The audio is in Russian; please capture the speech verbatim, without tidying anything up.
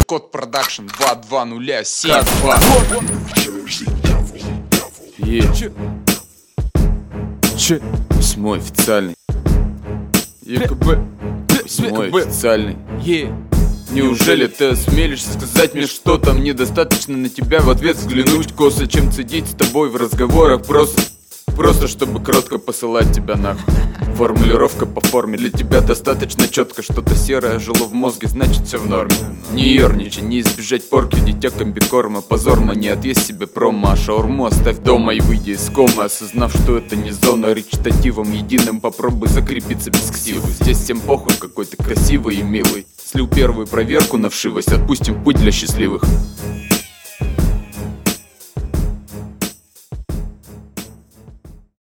Код продакшн два два нуля семь. Е. Че? Восьмой официальный. ЕКБ. Восьмой официальный. Е. Неужели ты осмелишься сказать мне что-то? Мне достаточно на тебя в ответ взглянуть косо, чем цедить с тобой в разговорах просто. Просто чтобы кротко посылать тебя нахуй. Формулировка по форме для тебя достаточно четко. Что-то серое жило в мозге, значит все в норме. Не ерничай, не избежать порки, дитя комбикорма. Позорно не отъесть себе промо, а шаурму оставь дома и выйди из комы, осознав, что это не зона. Речитативом единым попробуй закрепиться без ксивы. Здесь всем похуй, какой ты красивый и милый. Слил первую проверку на вшивость, отпустим путь для счастливых.